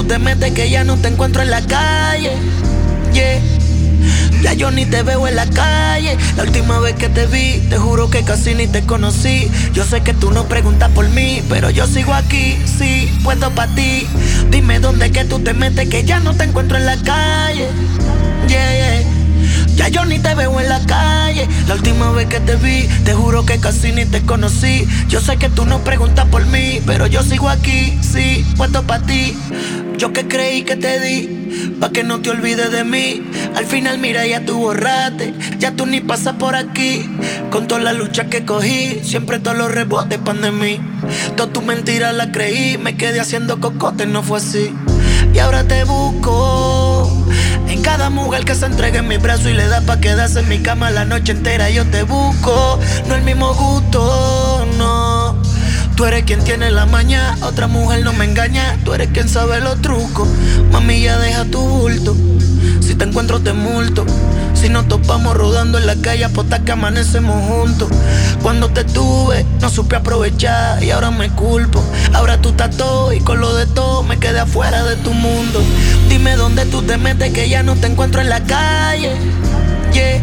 tú te metes que ya no te encuentro en la calle. Yeah. Ya yo ni te veo en la calle. La última vez que te vi, te juro que casi ni te conocí. Yo sé que tú no preguntas por mí, pero yo sigo aquí, sí, puesto pa' ti. Dime dónde que tú te metes que ya no te encuentro en la calle. Yeah, yeah. Ya yo ni te veo en la calle. La última vez que te vi, te juro que casi ni te conocí. Yo sé que tú no preguntas por mí, pero yo sigo aquí, sí, puesto pa' ti. Yo que creí que te di, pa' que no te olvides de mí. Al final mira ya tú borraste, ya tú ni pasas por aquí. Con toda la lucha que cogí, siempre todos los rebotes pan de mí. Todas tus mentiras las creí, me quedé haciendo cocote, no fue así. Y ahora te busco en cada mujer que se entregue en mi brazo y le da pa' quedarse en mi cama la noche entera. Yo te busco, no el mismo gusto, no. Tú eres quien tiene la maña, otra mujer no me engaña. Tú eres quien sabe los trucos, mami ya deja tu bulto. Si te encuentro te multo, si nos topamos rodando en la calle apostar que amanecemos juntos. Cuando te tuve no supe aprovechar y ahora me culpo. Ahora tú estás todo y con lo de todo me quedé afuera de tu mundo. Dime dónde tú te metes que ya no te encuentro en la calle. Yeah.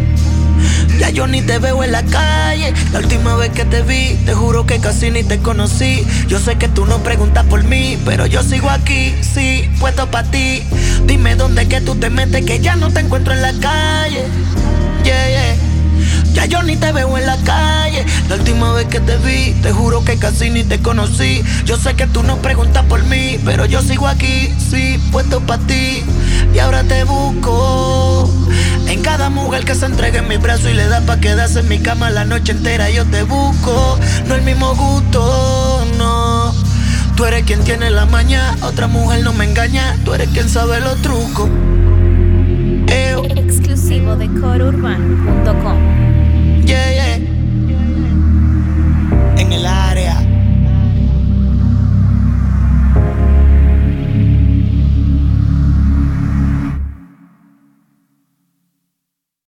Ya yo ni te veo en la calle. La última vez que te vi, te juro que casi ni te conocí. Yo sé que tú no preguntas por mí, pero yo sigo aquí, sí, puesto pa' ti. Dime dónde que tú te metes que ya no te encuentro en la calle. Yeah, yeah. Ya yo ni te veo en la calle. La última vez que te vi, te juro que casi ni te conocí. Yo sé que tú no preguntas por mí, pero yo sigo aquí, sí, puesto pa' ti. Y ahora te busco en cada mujer que se entregue en mi brazo y le da pa' quedarse en mi cama la noche entera. Yo te busco, no el mismo gusto, no. Tú eres quien tiene la maña, otra mujer no me engaña. Tú eres quien sabe los trucos. Exclusivo de coreurbano.com. Yeah, yeah. En el aire.